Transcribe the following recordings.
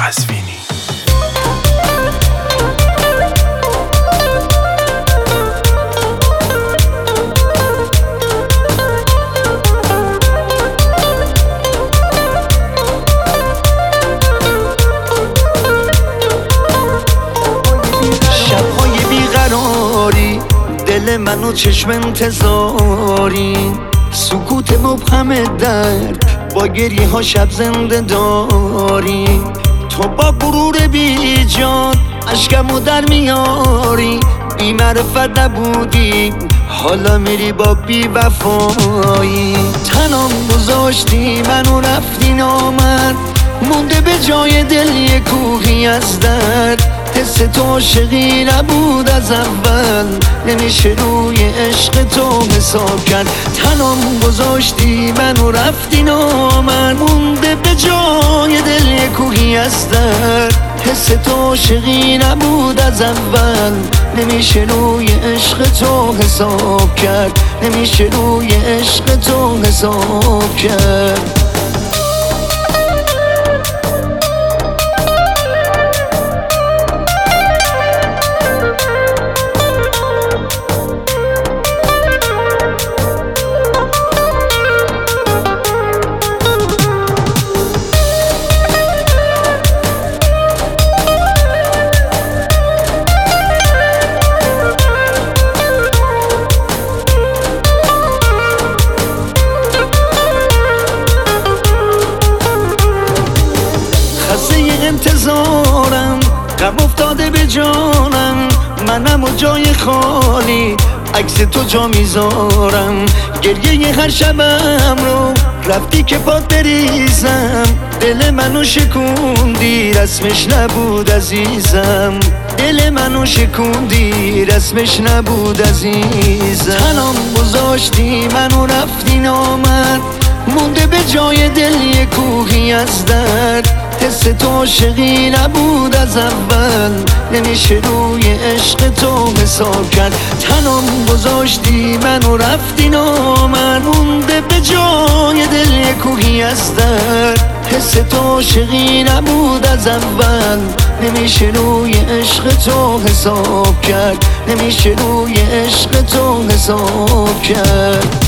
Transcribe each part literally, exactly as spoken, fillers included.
قزوینی. شبهای بیقراری دل منو چشم انتظاری، سکوت مبهم درد با گریه ها شب زنده داری. تو با غرور بی جان اشکمو در میاری، بی معرفت نبودی حالا میری با بی وفایی. تنام گذاشتی منو رفتی نامرد، مونده به جای دل یه کوهی از درد. حس تو عاشقی نبود از اول، نمیشه روی عشق تو حساب کرد. تنام گذاشتی منو رفتی نامرد، مونده به جای دل یه کوهی از درد. حس تو عاشقی نبود از اول، نمیشه روی عشق تو حساب کرد، نمیشه روی عشق تو حساب کرد. انتظارم غم افتاده به جانم، منم و جای خالی عکس تو جا میذارم. گریه هر شبم رو رفتی که پات بریزم، دل منو شکوندی رسمش نبود عزیزم، دل منو شکوندی رسمش نبود عزیزم. تنام گذاشتی منو رفتی نامرد، مونده به جای دل یه کوهی از درد. حس تو عاشقی نبود از اول، نمیشه روی عشق تو حساب کرد. تنام گذاشتی منو رفتی نامرد، مونده به جای دل یه کوهی از درد. حس تو عاشقی نبود از اول، نمیشه روی عشق تو حساب کرد، نمیشه روی عشق تو حساب کرد.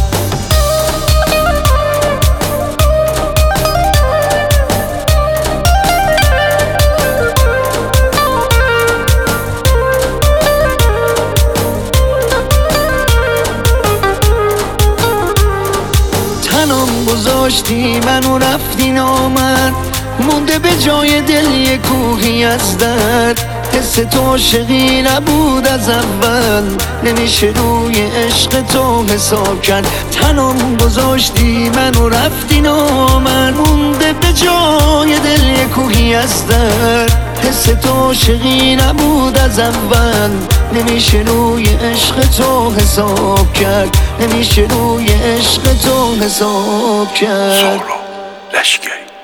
تنام گذاشتی منو رفتی نامرد، مونده به جای دل یه کوهی از درد. حس تو عاشقی نبود از اول، نمیشه روی عشق تو حساب کرد. تنام گذاشتی منو رفتی نامرد، مونده به جای دل یه کوهی از درد. حس تو عاشقی نبود از اول، نمیشه روی عشق تو حساب کرد، نمیشه روی عشق تو حساب کرد. سهراب لشکری.